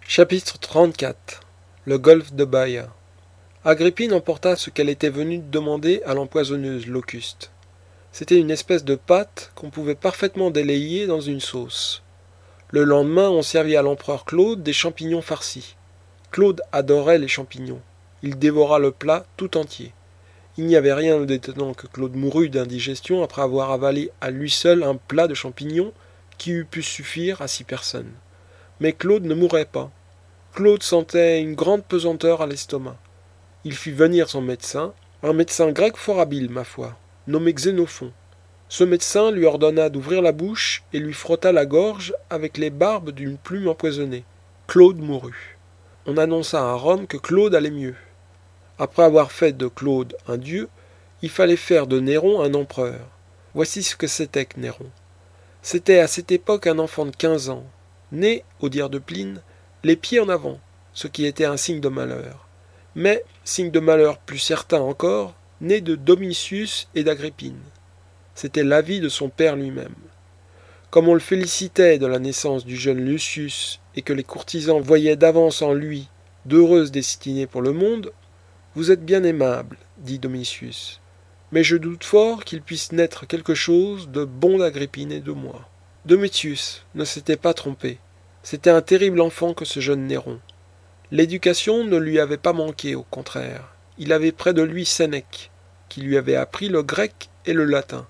Chapitre 34. Le golfe de Baïa. Agrippine emporta ce qu'elle était venue demander à l'empoisonneuse Locuste. C'était une espèce de pâte qu'on pouvait parfaitement délayer dans une sauce. Le lendemain, on servit à l'empereur Claude des champignons farcis. Claude adorait les champignons. Il dévora le plat tout entier. Il n'y avait rien d'étonnant que Claude mourût d'indigestion après avoir avalé à lui seul un plat de champignons qui eût pu suffire à 6 personnes. Mais Claude ne mourait pas. Claude sentait une grande pesanteur à l'estomac. Il fit venir son médecin, un médecin grec fort habile, ma foi, nommé Xénophon. Ce médecin lui ordonna d'ouvrir la bouche et lui frotta la gorge avec les barbes d'une plume empoisonnée. Claude mourut. On annonça à Rome que Claude allait mieux. Après avoir fait de Claude un dieu, il fallait faire de Néron un empereur. Voici ce que c'était que Néron. C'était à cette époque un enfant de 15 ans, né, au dire de Pline, les pieds en avant, ce qui était un signe de malheur. Mais, signe de malheur plus certain encore, né de Domitius et d'Agrippine. C'était l'avis de son père lui-même. Comme on le félicitait de la naissance du jeune Lucius et que les courtisans voyaient d'avance en lui d'heureuses destinées pour le monde, « Vous êtes bien aimable, dit Domitius, mais je doute fort qu'il puisse naître quelque chose de bon d'Agrippine et de moi. » Domitius ne s'était pas trompé. C'était un terrible enfant que ce jeune Néron. L'éducation ne lui avait pas manqué, au contraire. Il avait près de lui Sénèque, qui lui avait appris le grec et le latin,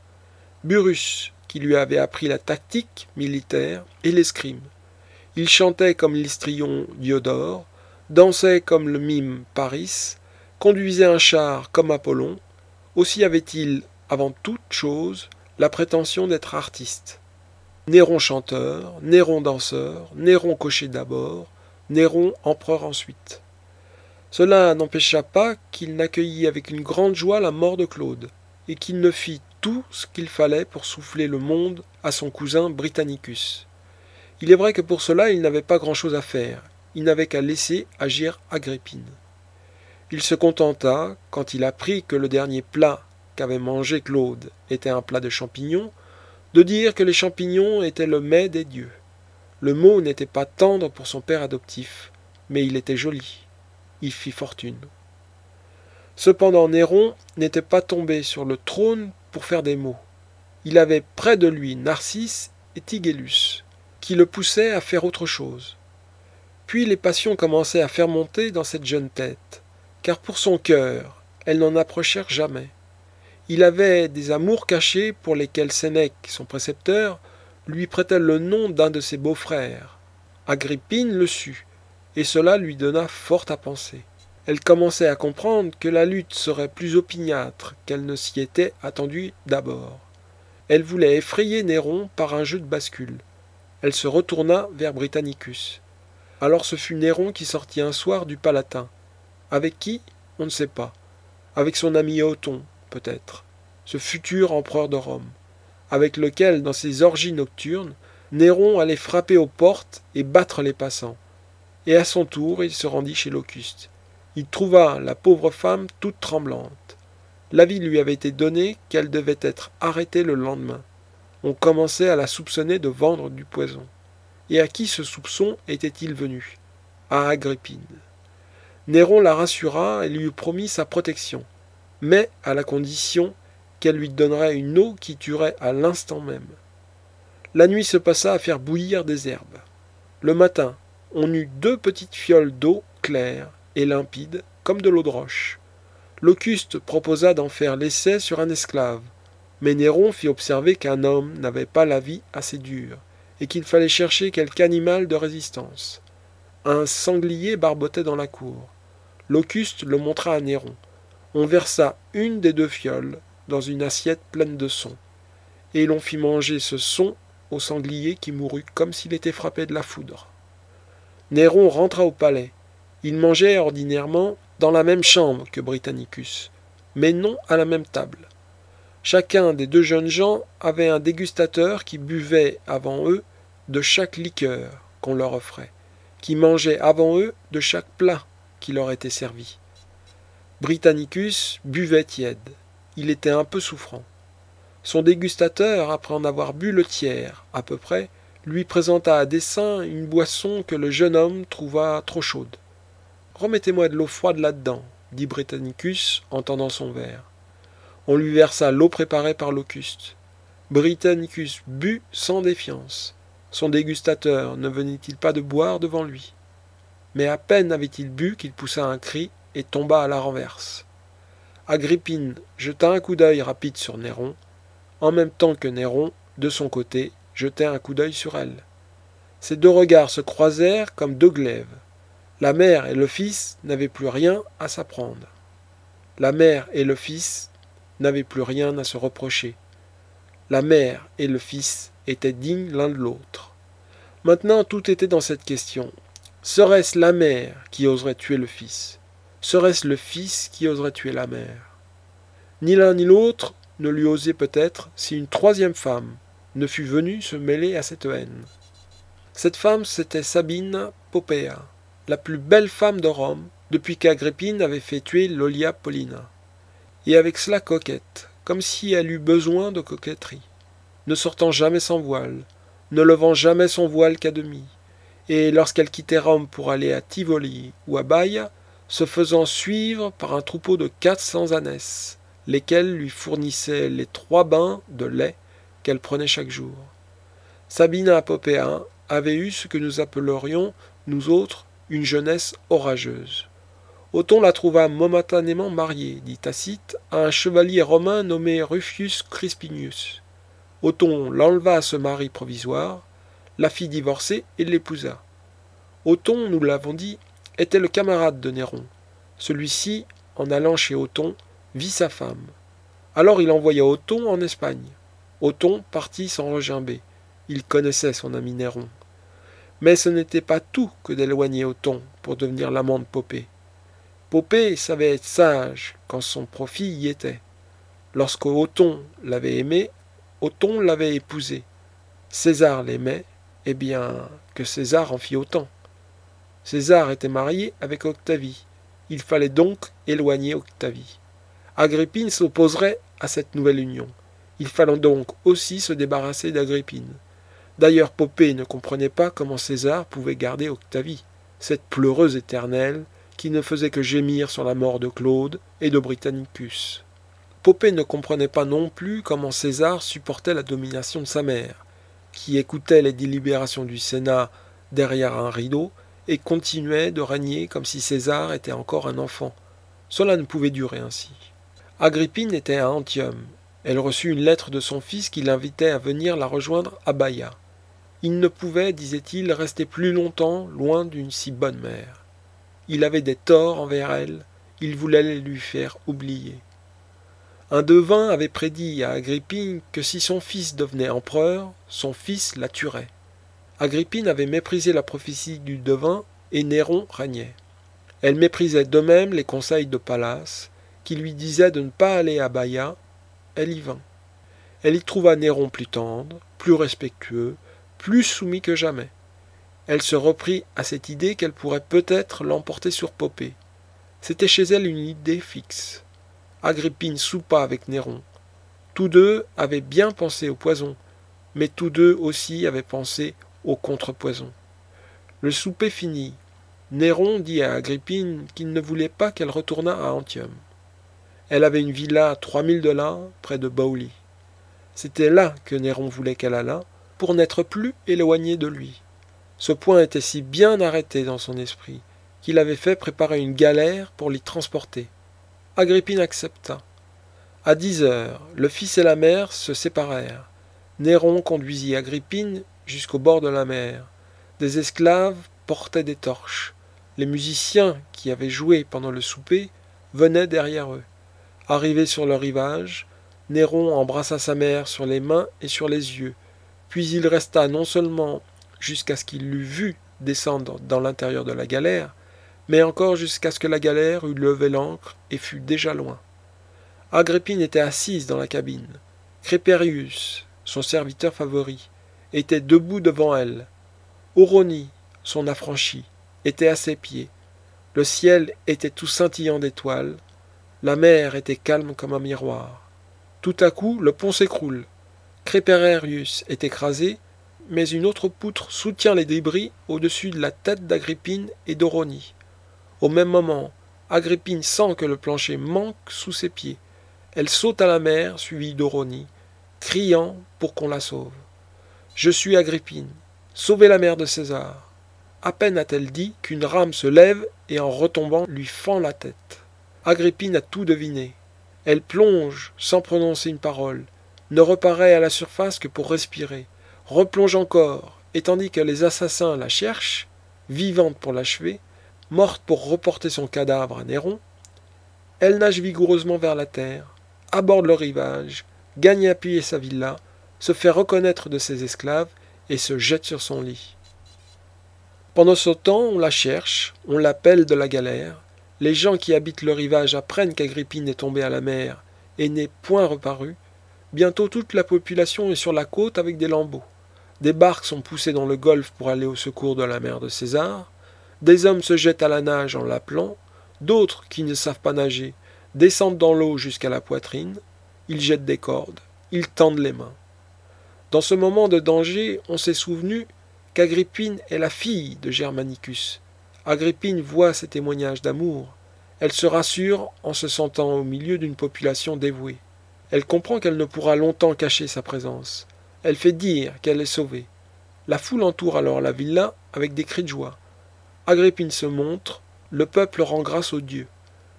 Burrus, qui lui avait appris la tactique militaire et l'escrime. Il chantait comme l'histrion Diodore, dansait comme le mime Paris, conduisait un char comme Apollon. Aussi avait-il, avant toute chose, la prétention d'être artiste. Néron chanteur, Néron danseur, Néron cocher d'abord, Néron empereur ensuite. Cela n'empêcha pas qu'il n'accueillît avec une grande joie la mort de Claude, et qu'il ne fit tout ce qu'il fallait pour souffler le monde à son cousin Britannicus. Il est vrai que pour cela il n'avait pas grand-chose à faire, il n'avait qu'à laisser agir Agrippine. Il se contenta, quand il apprit que le dernier plat qu'avait mangé Claude était un plat de champignons, de dire que les champignons étaient le mets des dieux. Le mot n'était pas tendre pour son père adoptif, mais il était joli. Il fit fortune. Cependant Néron n'était pas tombé sur le trône pour faire des mots. Il avait près de lui Narcisse et Tigellus, qui le poussaient à faire autre chose. Puis les passions commençaient à faire monter dans cette jeune tête, car pour son cœur, elles n'en approchèrent jamais. Il avait des amours cachés pour lesquels Sénèque, son précepteur, lui prêtait le nom d'un de ses beaux-frères. Agrippine le sut, et cela lui donna fort à penser. Elle commençait à comprendre que la lutte serait plus opiniâtre qu'elle ne s'y était attendue d'abord. Elle voulait effrayer Néron par un jeu de bascule. Elle se retourna vers Britannicus. Alors ce fut Néron qui sortit un soir du Palatin. Avec qui? On ne sait pas. Avec son ami Othon, peut-être, ce futur empereur de Rome, avec lequel, dans ses orgies nocturnes, Néron allait frapper aux portes et battre les passants. Et à son tour, il se rendit chez Locuste. Il trouva la pauvre femme toute tremblante. L'avis lui avait été donné qu'elle devait être arrêtée le lendemain. On commençait à la soupçonner de vendre du poison. Et à qui ce soupçon était-il venu? À Agrippine. Néron la rassura et lui eut promis sa protection, mais à la condition qu'elle lui donnerait une eau qui tuerait à l'instant même. La nuit se passa à faire bouillir des herbes. Le matin, on eut 2 petites fioles d'eau claire et limpide, comme de l'eau de roche. Locuste proposa d'en faire l'essai sur un esclave, mais Néron fit observer qu'un homme n'avait pas la vie assez dure, et qu'il fallait chercher quelque animal de résistance. Un sanglier barbotait dans la cour. Locuste le montra à Néron. On versa une des 2 fioles dans une assiette pleine de son, et l'on fit manger ce son au sanglier qui mourut comme s'il était frappé de la foudre. Néron rentra au palais. Il mangeait ordinairement dans la même chambre que Britannicus, mais non à la même table. Chacun des 2 jeunes gens avait un dégustateur qui buvait avant eux de chaque liqueur qu'on leur offrait, qui mangeait avant eux de chaque plat qui leur était servi. Britannicus buvait tiède. Il était un peu souffrant. Son dégustateur, après en avoir bu le tiers, à peu près, lui présenta à dessein une boisson que le jeune homme trouva trop chaude. « Remettez-moi de l'eau froide là-dedans, » dit Britannicus en tendant son verre. On lui versa l'eau préparée par Locuste. Britannicus but sans défiance. Son dégustateur ne venait-il pas de boire devant lui? Mais à peine avait-il bu qu'il poussa un cri et tomba à la renverse. Agrippine jeta un coup d'œil rapide sur Néron, en même temps que Néron, de son côté, jetait un coup d'œil sur elle. Ces deux regards se croisèrent comme deux glaives. La mère et le fils n'avaient plus rien à s'apprendre. La mère et le fils n'avaient plus rien à se reprocher. La mère et le fils étaient dignes l'un de l'autre. Maintenant tout était dans cette question. Serait-ce la mère qui oserait tuer le fils? Serait-ce le fils qui oserait tuer la mère? Ni l'un ni l'autre ne lui osait peut-être si une troisième femme ne fût venue se mêler à cette haine. Cette femme, c'était Sabine Poppéa, la plus belle femme de Rome depuis qu'Agrippine avait fait tuer Lollia Paulina. Et avec cela coquette, comme si elle eût besoin de coquetterie, ne sortant jamais sans voile, ne levant jamais son voile qu'à demi, et lorsqu'elle quittait Rome pour aller à Tivoli ou à Baïa, se faisant suivre par un troupeau de 400 ânesses, lesquels lui fournissaient les 3 bains de lait qu'elle prenait chaque jour. Sabina Poppéa avait eu ce que nous appellerions, nous autres, une jeunesse orageuse. Othon la trouva momentanément mariée, dit Tacite, à un chevalier romain nommé Rufius Crispinius. Othon l'enleva à ce mari provisoire, la fit divorcer et l'épousa. Othon, nous l'avons dit, était le camarade de Néron. Celui-ci, en allant chez Othon, vit sa femme. Alors il envoya Othon en Espagne. Othon partit sans regimber. Il connaissait son ami Néron. Mais ce n'était pas tout que d'éloigner Othon pour devenir l'amant de Poppée. Poppée savait être sage quand son profit y était. Lorsque Othon l'avait aimé, Othon l'avait épousé. César l'aimait, eh bien, que César en fit autant. César était marié avec Octavie. Il fallait donc éloigner Octavie. Agrippine s'opposerait à cette nouvelle union. Il fallait donc aussi se débarrasser d'Agrippine. D'ailleurs, Poppée ne comprenait pas comment César pouvait garder Octavie, cette pleureuse éternelle qui ne faisait que gémir sur la mort de Claude et de Britannicus. Poppée ne comprenait pas non plus comment César supportait la domination de sa mère, qui écoutait les délibérations du Sénat derrière un rideau et continuait de régner comme si César était encore un enfant. Cela ne pouvait durer ainsi. Agrippine était à Antium. Elle reçut une lettre de son fils qui l'invitait à venir la rejoindre à Baïa. Il ne pouvait, disait-il, rester plus longtemps loin d'une si bonne mère. Il avait des torts envers elle, il voulait les lui faire oublier. Un devin avait prédit à Agrippine que si son fils devenait empereur, son fils la tuerait. Agrippine avait méprisé la prophétie du devin et Néron régnait. Elle méprisait de même les conseils de Pallas, qui lui disaient de ne pas aller à Baïa. Elle y vint. Elle y trouva Néron plus tendre, plus respectueux, plus soumis que jamais. Elle se reprit à cette idée qu'elle pourrait peut-être l'emporter sur Poppée. C'était chez elle une idée fixe. Agrippine soupa avec Néron. Tous deux avaient bien pensé au poison, mais tous deux aussi avaient pensé au contrepoison. Le souper fini, Néron dit à Agrippine qu'il ne voulait pas qu'elle retournât à Antium. Elle avait une villa à 3000 $ près de Bauli. C'était là que Néron voulait qu'elle allât, pour n'être plus éloignée de lui. Ce point était si bien arrêté dans son esprit qu'il avait fait préparer une galère pour l'y transporter. Agrippine accepta. À 10 heures, le fils et la mère se séparèrent. Néron conduisit Agrippine jusqu'au bord de la mer. Des esclaves portaient des torches. Les musiciens qui avaient joué pendant le souper venaient derrière eux. Arrivé sur le rivage, Néron embrassa sa mère sur les mains et sur les yeux, puis il resta non seulement jusqu'à ce qu'il l'eût vue descendre dans l'intérieur de la galère, mais encore jusqu'à ce que la galère eût levé l'ancre et fût déjà loin. Agrippine était assise dans la cabine. Crépérius, son serviteur favori, était debout devant elle. Oronie, son affranchi, était à ses pieds. Le ciel était tout scintillant d'étoiles. La mer était calme comme un miroir. Tout à coup, le pont s'écroule. Crépérius est écrasé, mais une autre poutre soutient les débris au-dessus de la tête d'Agrippine et d'Oronie. Au même moment, Agrippine sent que le plancher manque sous ses pieds. Elle saute à la mer, suivie d'Oronie, criant pour qu'on la sauve. « Je suis Agrippine, sauvez la mère de César !» À peine a-t-elle dit qu'une rame se lève et en retombant lui fend la tête. Agrippine a tout deviné. Elle plonge sans prononcer une parole, ne reparaît à la surface que pour respirer, replonge encore, et tandis que les assassins la cherchent, vivante pour l'achever, morte pour reporter son cadavre à Néron, elle nage vigoureusement vers la terre, aborde le rivage, gagne à pied sa villa, se fait reconnaître de ses esclaves et se jette sur son lit. Pendant ce temps, on la cherche, on l'appelle de la galère. Les gens qui habitent le rivage apprennent qu'Agrippine est tombée à la mer et n'est point reparue. Bientôt toute la population est sur la côte avec des lambeaux. Des barques sont poussées dans le golfe pour aller au secours de la mère de César. Des hommes se jettent à la nage en l'appelant. D'autres, qui ne savent pas nager, descendent dans l'eau jusqu'à la poitrine. Ils jettent des cordes. Ils tendent les mains. Dans ce moment de danger, on s'est souvenu qu'Agrippine est la fille de Germanicus. Agrippine voit ces témoignages d'amour. Elle se rassure en se sentant au milieu d'une population dévouée. Elle comprend qu'elle ne pourra longtemps cacher sa présence. Elle fait dire qu'elle est sauvée. La foule entoure alors la villa avec des cris de joie. Agrippine se montre, le peuple rend grâce aux dieux.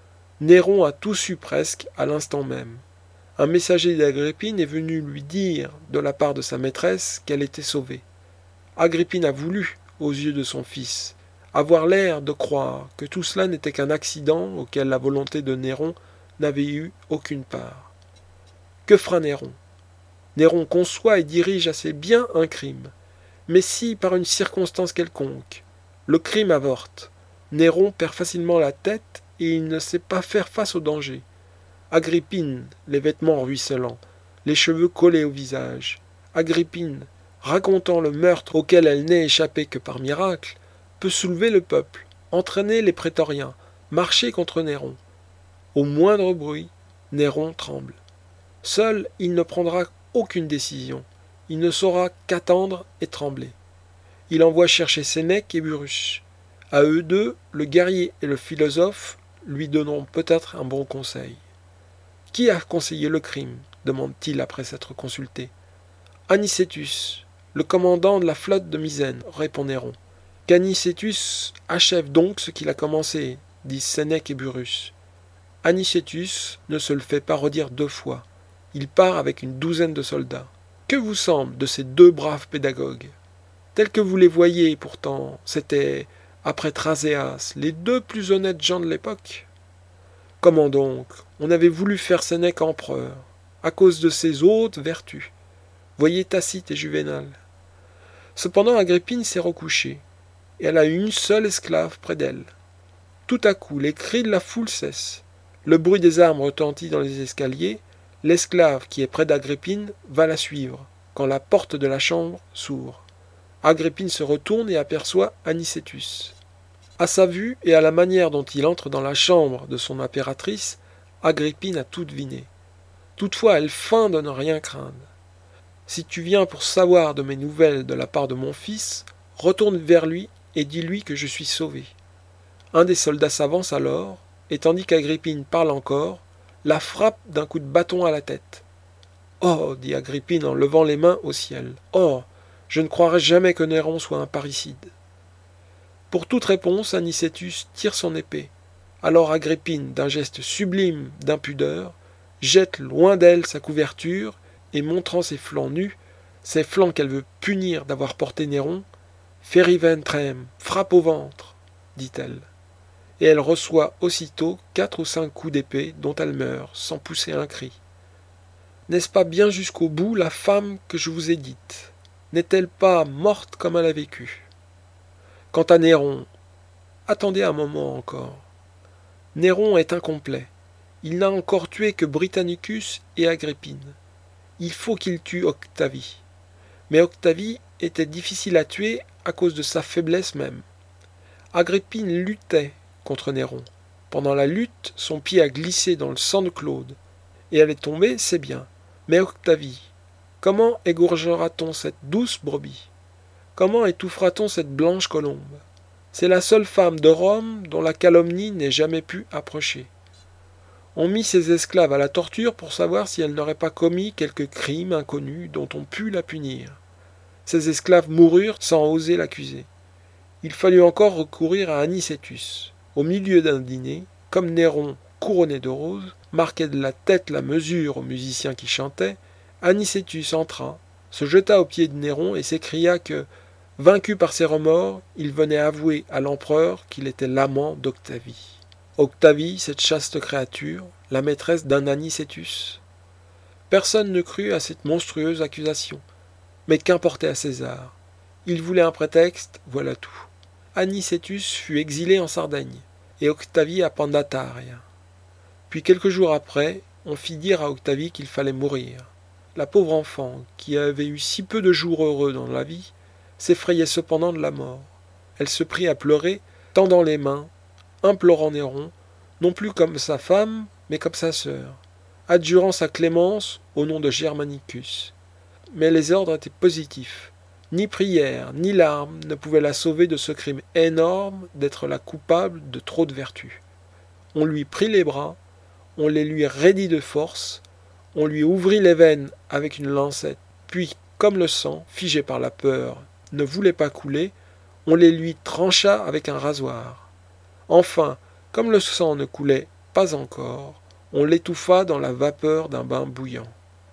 Néron a tout su presque à l'instant même. Un messager d'Agrippine est venu lui dire, de la part de sa maîtresse, qu'elle était sauvée. Agrippine a voulu, aux yeux de son fils, avoir l'air de croire que tout cela n'était qu'un accident auquel la volonté de Néron n'avait eu aucune part. Que fera Néron ? Néron conçoit et dirige assez bien un crime. Mais si, par une circonstance quelconque, le crime avorte, Néron perd facilement la tête et il ne sait pas faire face au danger. Agrippine, les vêtements ruisselants, les cheveux collés au visage. Agrippine, racontant le meurtre auquel elle n'est échappée que par miracle, peut soulever le peuple, entraîner les prétoriens, marcher contre Néron. Au moindre bruit, Néron tremble. Seul, il ne prendra aucune décision. Il ne saura qu'attendre et trembler. Il envoie chercher Sénèque et Burrus. À eux deux, le guerrier et le philosophe lui donneront peut-être un bon conseil. « Qui a conseillé le crime ?» demande-t-il après s'être consulté. « Anicetus, le commandant de la flotte de Misène, répond Néron. Qu'Anicetus achève donc ce qu'il a commencé, disent Sénèque et Burrus. Anicetus ne se le fait pas redire 2 fois. Il part avec une 12aine de soldats. Que vous semble de ces 2 braves pédagogues? Tels que vous les voyez, pourtant, c'étaient, après Thraséas, les 2 plus honnêtes gens de l'époque. Comment donc? On avait voulu faire Sénèque empereur, à cause de ses hautes vertus. Voyez Tacite et Juvénal. Cependant, Agrippine s'est recouchée, et elle a une seule esclave près d'elle. Tout à coup, les cris de la foule cessent. Le bruit des armes retentit dans les escaliers. L'esclave qui est près d'Agrippine va la suivre, quand la porte de la chambre s'ouvre. Agrippine se retourne et aperçoit Anicetus. À sa vue et à la manière dont il entre dans la chambre de son impératrice, Agrippine a tout deviné. Toutefois, elle feint de ne rien craindre. « Si tu viens pour savoir de mes nouvelles de la part de mon fils, retourne vers lui et dis-lui que je suis sauvé. » Un des soldats s'avance alors, et tandis qu'Agrippine parle encore, la frappe d'un coup de bâton à la tête. « Oh » dit Agrippine en levant les mains au ciel. « Oh, je ne croirais jamais que Néron soit un parricide. » Pour toute réponse, Anicetus tire son épée. Alors Agrippine, d'un geste sublime d'impudeur, jette loin d'elle sa couverture et montrant ses flancs nus, ses flancs qu'elle veut punir d'avoir porté Néron, « Feri ventrem, frappe au ventre » dit-elle. Et elle reçoit aussitôt 4 ou 5 coups d'épée dont elle meurt sans pousser un cri. N'est-ce pas bien jusqu'au bout la femme que je vous ai dite? N'est-elle pas morte comme elle a vécu? Quant à Néron, attendez un moment encore. Néron est incomplet. Il n'a encore tué que Britannicus et Agrippine. Il faut qu'il tue Octavie. Mais Octavie était difficile à tuer à cause de sa faiblesse même. Agrippine luttait contre Néron. Pendant la lutte, son pied a glissé dans le sang de Claude. Et elle est tombée, c'est bien. Mais Octavie, comment égorgera-t-on cette douce brebis? Comment étouffera-t-on cette blanche colombe? C'est la seule femme de Rome dont la calomnie n'ait jamais pu approcher. On mit ses esclaves à la torture pour savoir si elle n'aurait pas commis quelque crime inconnu dont on pût la punir. Ces esclaves moururent sans oser l'accuser. Il fallut encore recourir à Anicetus. Au milieu d'un dîner, comme Néron, couronné de roses, marquait de la tête la mesure aux musiciens qui chantaient, Anicetus entra, se jeta aux pieds de Néron et s'écria que, vaincu par ses remords, il venait avouer à l'empereur qu'il était l'amant d'Octavie. Octavie, cette chaste créature, la maîtresse d'un Anicetus. Personne ne crut à cette monstrueuse accusation. Mais qu'importait à César? Il voulait un prétexte, voilà tout. Anicetus fut exilé en Sardaigne, et Octavie à Pandataria. Puis quelques jours après, on fit dire à Octavie qu'il fallait mourir. La pauvre enfant, qui avait eu si peu de jours heureux dans la vie, s'effrayait cependant de la mort. Elle se prit à pleurer, tendant les mains, implorant Néron, non plus comme sa femme, mais comme sa sœur, adjurant sa clémence au nom de Germanicus. Mais les ordres étaient positifs. Ni prière, ni larmes ne pouvaient la sauver de ce crime énorme d'être la coupable de trop de vertus. On lui prit les bras, on les lui raidit de force, on lui ouvrit les veines avec une lancette, puis, comme le sang, figé par la peur, ne voulait pas couler, on les lui trancha avec un rasoir. Enfin, comme le sang ne coulait pas encore, on l'étouffa dans la vapeur d'un bain bouillant.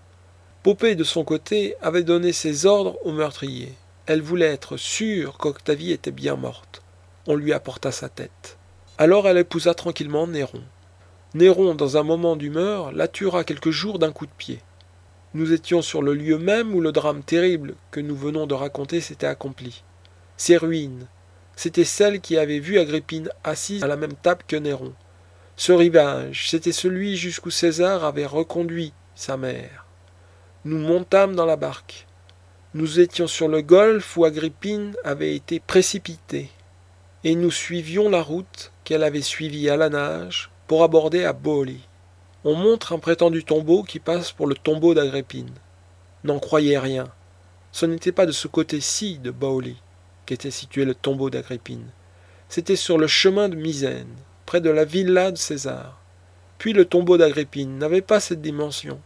Popée, de son côté, avait donné ses ordres au meurtrier. Elle voulait être sûre qu'Octavie était bien morte. On lui apporta sa tête. Alors elle épousa tranquillement Néron. Néron, dans un moment d'humeur, la tuera quelques jours d'un coup de pied. Nous étions sur le lieu même où le drame terrible que nous venons de raconter s'était accompli. Ces ruines, c'étaient celles qui avaient vu Agrippine assise à la même table que Néron. Ce rivage, c'était celui jusqu'où César avait reconduit sa mère. Nous montâmes dans la barque. Nous étions sur le golfe où Agrippine avait été précipitée, et nous suivions la route qu'elle avait suivie à la nage pour aborder à Bauli. On montre un prétendu tombeau qui passe pour le tombeau d'Agrippine. N'en croyez rien. Ce n'était pas de ce côté-ci de Bauli qu'était situé le tombeau d'Agrippine. C'était sur le chemin de Misène, près de la villa de César. Puis le tombeau d'Agrippine n'avait pas cette dimension.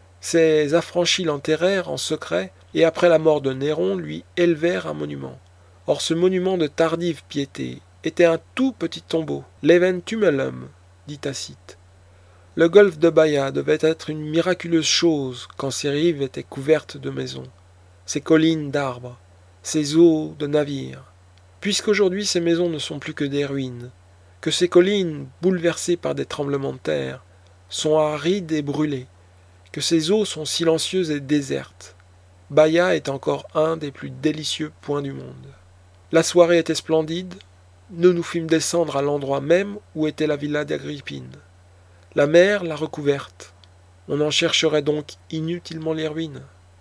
Ses affranchis l'enterrèrent en secret et après la mort de Néron lui élevèrent un monument. Or ce monument de tardive piété était un tout petit tombeau, l'Even Tumulum, dit Tacite. Le golfe de Baïa devait être une miraculeuse chose quand ses rives étaient couvertes de maisons, ses collines d'arbres, ses eaux de navires, puisqu'aujourd'hui ces maisons ne sont plus que des ruines, que ces collines, bouleversées par des tremblements de terre, sont arides et brûlées, que ces eaux sont silencieuses et désertes. Baïa est encore un des plus délicieux points du monde. La soirée était splendide, nous nous fîmes descendre à l'endroit même où était la villa d'Agrippine. La mer l'a recouverte. On en chercherait donc inutilement les ruines.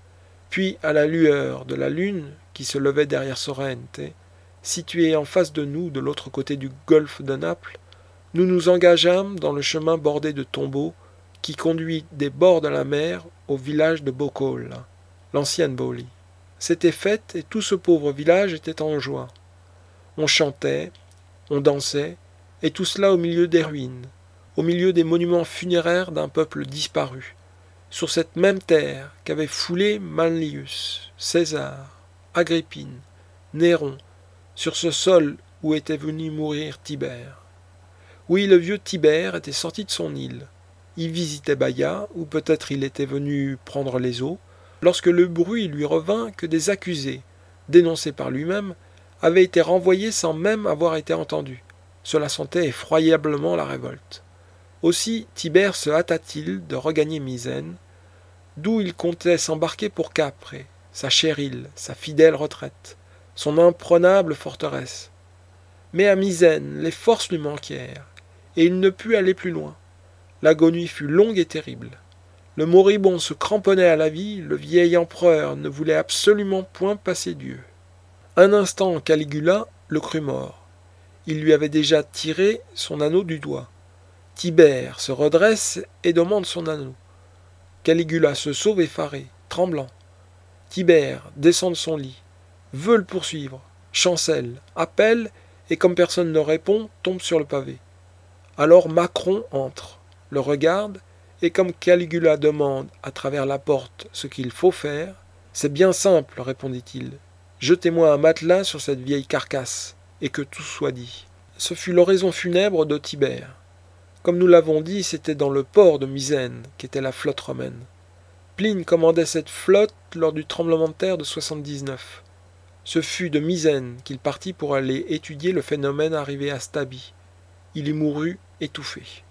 Puis, à la lueur de la lune qui se levait derrière Sorrente, située en face de nous de l'autre côté du golfe de Naples, nous nous engageâmes dans le chemin bordé de tombeaux qui conduit des bords de la mer au village de Bocola, l'ancienne Bauli. C'était fête et tout ce pauvre village était en joie. On chantait, on dansait, et tout cela au milieu des ruines, au milieu des monuments funéraires d'un peuple disparu, sur cette même terre qu'avaient foulée Manlius, César, Agrippine, Néron, sur ce sol où était venu mourir Tibère. Oui, le vieux Tibère était sorti de son île. Il visitait Baïa, ou peut-être il était venu prendre les eaux, lorsque le bruit lui revint que des accusés, dénoncés par lui-même, avaient été renvoyés sans même avoir été entendus. Cela sentait effroyablement la révolte. Aussi Tibère se hâta-t-il de regagner Misène, d'où il comptait s'embarquer pour Caprée, sa chère île, sa fidèle retraite, son imprenable forteresse. Mais à Misène, les forces lui manquèrent, et il ne put aller plus loin. L'agonie fut longue et terrible. Le moribond se cramponnait à la vie, le vieil empereur ne voulait absolument point passer Dieu. Un instant Caligula le crut mort. Il lui avait déjà tiré son anneau du doigt. Tibère se redresse et demande son anneau. Caligula se sauve effaré, tremblant. Tibère descend de son lit, veut le poursuivre, chancelle, appelle, et comme personne ne répond, tombe sur le pavé. Alors Macron entre, le regarde, et comme Caligula demande à travers la porte ce qu'il faut faire, « C'est bien simple, répondit-il. Jetez-moi un matelas sur cette vieille carcasse, et que tout soit dit. » Ce fut l'oraison funèbre de Tibère. Comme nous l'avons dit, c'était dans le port de Misène qu'était la flotte romaine. Pline commandait cette flotte lors du tremblement de terre de 79. Ce fut de Misène qu'il partit pour aller étudier le phénomène arrivé à Stabie. Il y mourut étouffé.